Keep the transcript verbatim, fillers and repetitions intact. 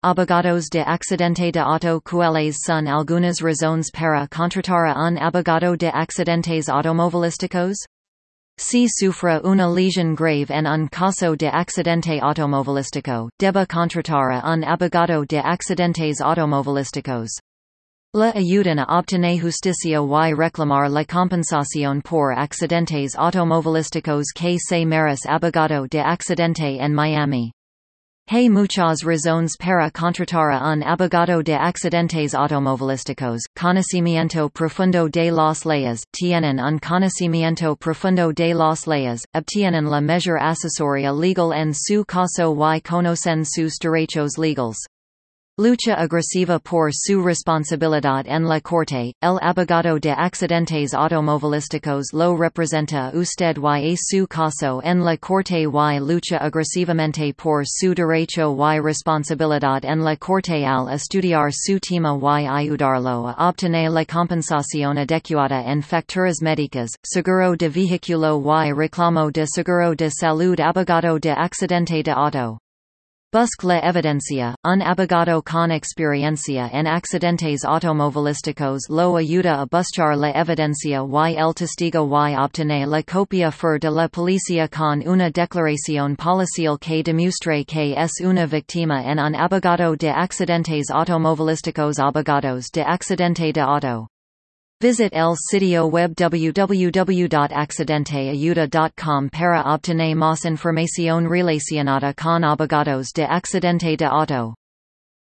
abogados de accidente de auto cuales son algunas razones para contratar a un abogado de accidentes automovilísticos? Si sufre una lesión grave en un caso de accidente automovilístico, debe contratar a un abogado de accidentes automovilísticos. La ayudan a obtener justicia y reclamar la compensación por accidentes automovilísticos que se merece abogado de accidente en Miami. Hay muchas razones para contratar a un abogado de accidentes automovilísticos. Conocimiento profundo de las leyes. Tienen un conocimiento profundo de las leyes, obtienen la mejor asesoría legal en su caso y conocen sus derechos legales. Lucha agresiva por su responsabilidad en la corte. El abogado de accidentes automovilísticos lo representa a usted y a su caso en la corte y lucha agresivamente por su derecho y responsabilidad en la corte al estudiar su tema y ayudarlo a obtener la compensación adecuada en facturas médicas, seguro de vehículo y reclamo de seguro de salud. Abogado de accidente de auto. Busque la evidencia. Un abogado con experiencia en accidentes automovilísticos lo ayuda a buscar la evidencia y el testigo y obtener la copia fuera de la policía con una declaración policial que demuestre que es una víctima en un abogado de accidentes automovilísticos. Abogados de accidente de auto. Visit el sitio web w w w dot accidenteayuda dot com para obtener más información relacionada con abogados de accidente de auto.